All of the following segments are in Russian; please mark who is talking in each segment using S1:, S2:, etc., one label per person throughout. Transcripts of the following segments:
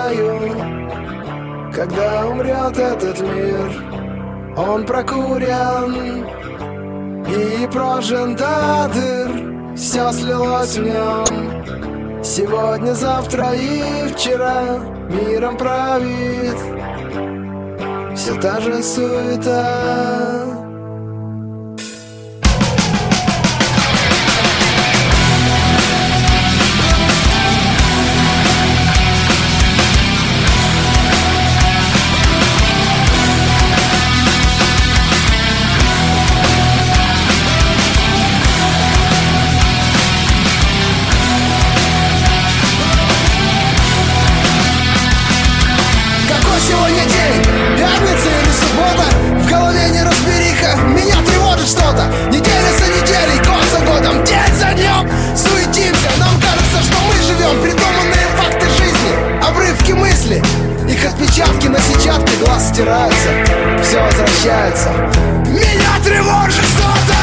S1: знаю, когда умрет этот мир. Он прокурен и прожжен до дыр. Все слилось в нем сегодня, завтра и вчера. Миром правит все та же суета. Сегодня день, пятница или суббота, в голове неразбериха, меня тревожит что-то. Неделя за неделей, год за годом, день за днем суетимся. Нам кажется, что мы живем придуманные факты жизни, обрывки мысли, их отпечатки на сетчатке глаз стираются. Все возвращается, меня тревожит что-то.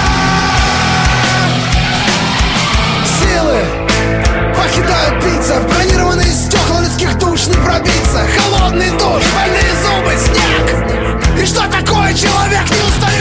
S1: Силы покидают биться, в бронированные стекла людских душ не пробиться. Холодный душ, больные зубы, снег. И что такое человек не устает?